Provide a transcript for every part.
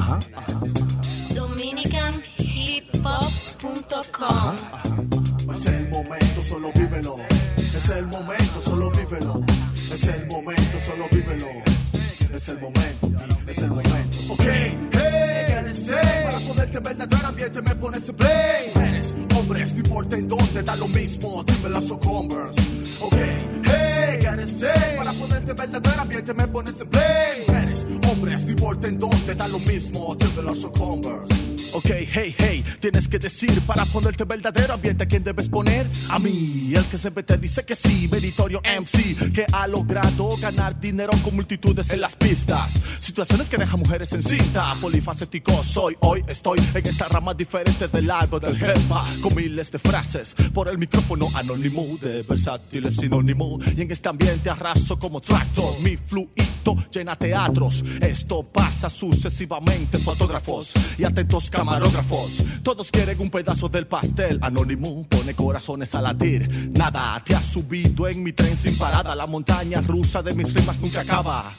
DominicanHipHop.com. Es el momento, solo vívelo. Es el momento, solo vívelo. Es el momento, solo vívelo. Es el momento, es el momento. Ok, hey, para ponerte verdadero ambiente me pones en play. Eres hombres, no importa en dónde, da lo mismo, Timberland o Converse. Ok, hey, para ponerte verdadero ambiente me pones en play. Eres hombres, no importa en dónde, da lo mismo, Timberland o Converse. Ok, hey, tienes que decir para ponerte verdadero ambiente, ¿a quién debes poner? A mí, el que siempre te dice que sí, meritorio MC, que ha logrado ganar dinero con multitudes en las pistas. Situaciones que dejan mujeres en cinta, polifacético soy, hoy estoy en esta rama diferente del lago del hip hop, con miles de frases, por el micrófono anónimo, de versátil es sinónimo, y en este ambiente arraso como tractor, mi fluido llena teatros, esto pasa sucesivamente, fotógrafos y atentos camarógrafos, todos quieren un pedazo del pastel. Anónimo pone corazones a latir. Nada te ha subido en mi tren sin parada. La montaña rusa de mis rimas nunca acaba.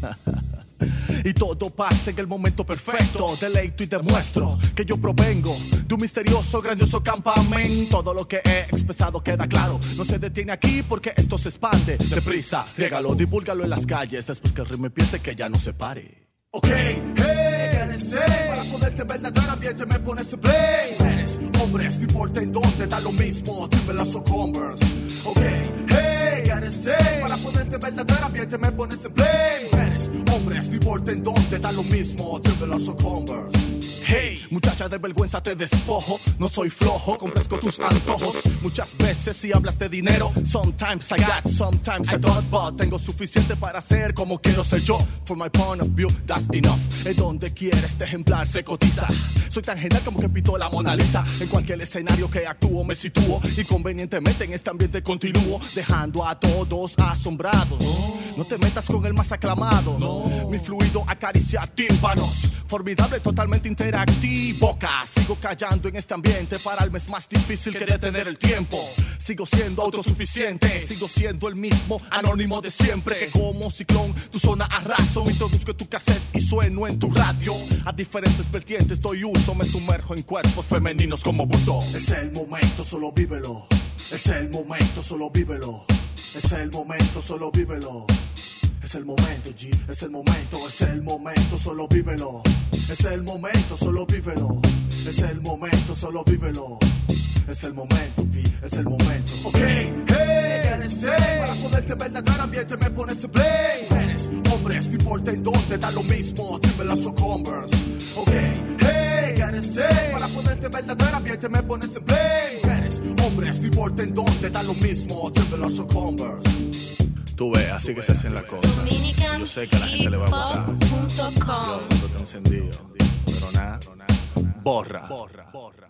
Y todo pasa en el momento perfecto. Deleito y demuestro que yo provengo de un misterioso, grandioso campamento. Todo lo que he expresado queda claro. No se detiene aquí porque esto se expande. Deprisa, riégalo, divúlgalo en las calles. Después que el ritmo empiece, que ya no se pare. Ok, para ponerte verdadero ambiente me pones en play. Eres hombres, no importa en dónde, da lo mismo, Timberland o Converse. Ok, para ponerte verdadero ambiente me pones en play. Eres hombres, no importa en dónde, da lo mismo, Timberland o Converse. Hey, muchacha de vergüenza te despojo. No soy flojo, complazco tus antojos. Muchas veces si hablas de dinero, sometimes I got, sometimes I don't, but tengo suficiente para ser como quiero ser yo. For my point of view, that's enough. En donde quiera este ejemplar se cotiza. Soy tan genial como que pintó la Mona Lisa. En cualquier escenario que actúo me sitúo. Y convenientemente en este ambiente continúo, dejando a todos asombrados. No te metas con el más aclamado. Mi fluido acaricia tímpanos. Formidable, totalmente interactivo. Sigo callando en este ambiente. Para el es más difícil que detener el tiempo. Sigo siendo autosuficiente. Sigo siendo el mismo anónimo de siempre. Que como ciclón tu zona arraso. Introduzco tu cassette y sueno en tu radio. A diferentes vertientes doy uso. Me sumerjo en cuerpos femeninos como buzo. Es el momento, solo vívelo. Es el momento, solo vívelo. Es el momento, solo vívelo. Es el momento, G, es el momento, solo vívelo. Es el momento, solo vívelo. Es el momento, solo vívelo. Es el momento, G, es el momento. Ok, para ponerte verdadero ambiente me pones en play. Eres hombres, no importa en dónde, da lo mismo, Timberland o Converse. Ok, para ponerte verdadero ambiente me pones en play. Eres hombres, no importa en dónde, da lo mismo, Timberland o Converse. Tú ves, así que se hacen las cosas. Yo sé que a la gente le va a gustar. Yo está encendido, pero nada, borra.